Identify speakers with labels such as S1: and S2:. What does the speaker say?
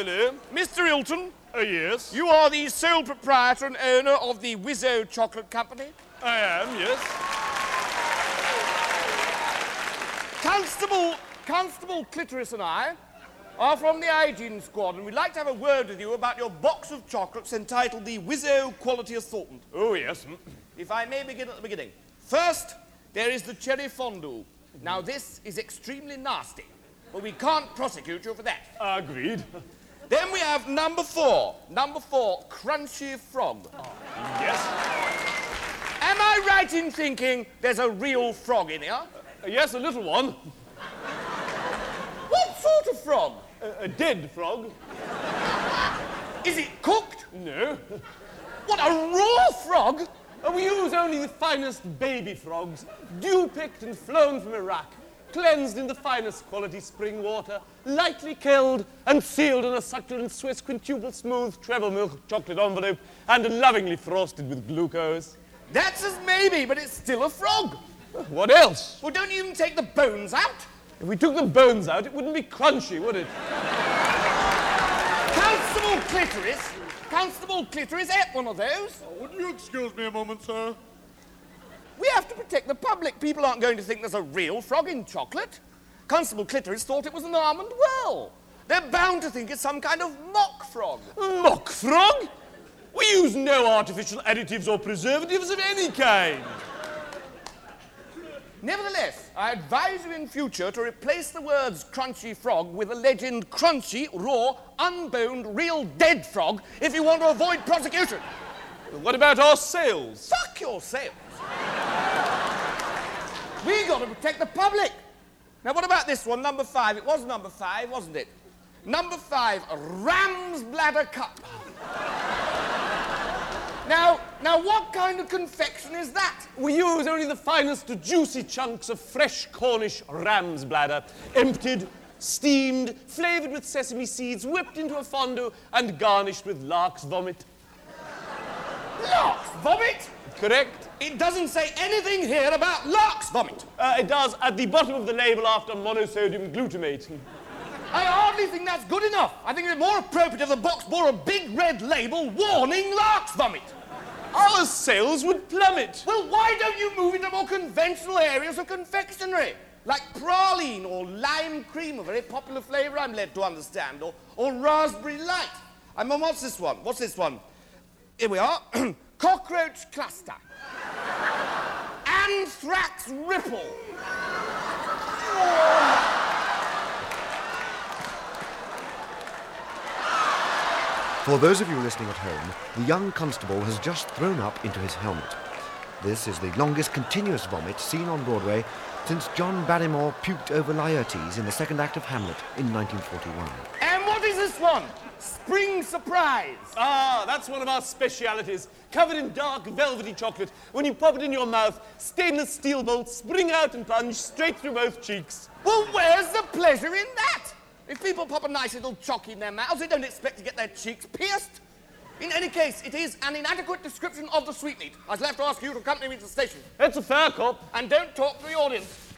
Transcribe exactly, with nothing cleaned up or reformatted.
S1: Hello.
S2: Mister Ilton,
S1: Oh, yes.
S2: you are the sole proprietor and owner of the Wizzo Chocolate Company?
S1: I am, yes.
S2: Constable, Constable Clitoris and I are from the hygiene squad, and we'd like to have a word with you about your box of chocolates entitled the Wizzo Quality Assortment.
S1: Oh, yes.
S2: If I may begin at the beginning. First, there is the cherry fondue. Now, this is extremely nasty, but we can't prosecute you for that.
S1: Agreed.
S2: Then we have number four. Number four, crunchy frog.
S1: Yes.
S2: Am I right in thinking there's a real frog in here?
S1: Uh, yes, a little one.
S2: What sort of frog?
S1: A, a dead frog.
S2: Is it cooked?
S1: No.
S2: What, a raw frog?
S1: Uh, we use only the finest baby frogs, dew-picked and flown from Iraq, cleansed in the finest quality spring water, lightly killed and sealed in a succulent Swiss quintuple smooth treble milk chocolate envelope and lovingly frosted with glucose.
S2: That's as maybe, but it's still a frog.
S1: What else?
S2: Well, don't you even take the bones out?
S1: If we took the bones out, it wouldn't be crunchy, would it?
S2: Constable Clitoris, Constable Clitoris ate one of those.
S3: Oh, would you excuse me a moment, sir?
S2: We have to protect the public. People aren't going to think there's a real frog in chocolate. Constable Clitoris thought it was an almond whirl. They're bound to think it's some kind of mock frog.
S1: Mock frog? We use no artificial additives or preservatives of any kind.
S2: Nevertheless, I advise you in future to replace the words crunchy frog with the legend crunchy, raw, unboned, real dead frog if you want to avoid prosecution.
S1: What about our sales?
S2: Fuck your sales. We got to protect the public. Now, what about this one, number five? It was number five, wasn't it? Number five, Ram's Bladder Cup. Now, now, what kind of confection is that?
S1: We use only the finest juicy chunks of fresh Cornish ram's bladder, emptied, steamed, flavoured with sesame seeds, whipped into a fondue, and garnished with lark's vomit.
S2: Lark's vomit?
S1: Correct?
S2: It doesn't say anything here about lark's vomit.
S1: Uh, it does at the bottom of the label after monosodium glutamate.
S2: I hardly think that's good enough. I think it's more appropriate if the box bore a big red label warning lark's vomit.
S1: Our sales would plummet.
S2: Well, why don't you move into more conventional areas of confectionery? Like praline or lime cream, a very popular flavour I'm led to understand, or, or raspberry light. I mean, what's this one? What's this one? Here we are. Cockroach cluster. Anthrax ripple.
S4: For those of you listening at home, the young constable has just thrown up into his helmet. This is the longest continuous vomit seen on Broadway since John Barrymore puked over Laertes in the second act of Hamlet in nineteen forty-one.
S2: And what is this one? Spring surprise.
S1: Ah, that's one of our specialities. Covered in dark, velvety chocolate. When you pop it in your mouth, stainless steel bolts spring out and plunge straight through both cheeks.
S2: Well, where's the pleasure in that? If people pop a nice little choc in their mouths, they don't expect to get their cheeks pierced. In any case, it is an inadequate description of the sweetmeat. I shall have to ask you to accompany me to the station.
S1: That's a fair cop.
S2: And don't talk to the audience.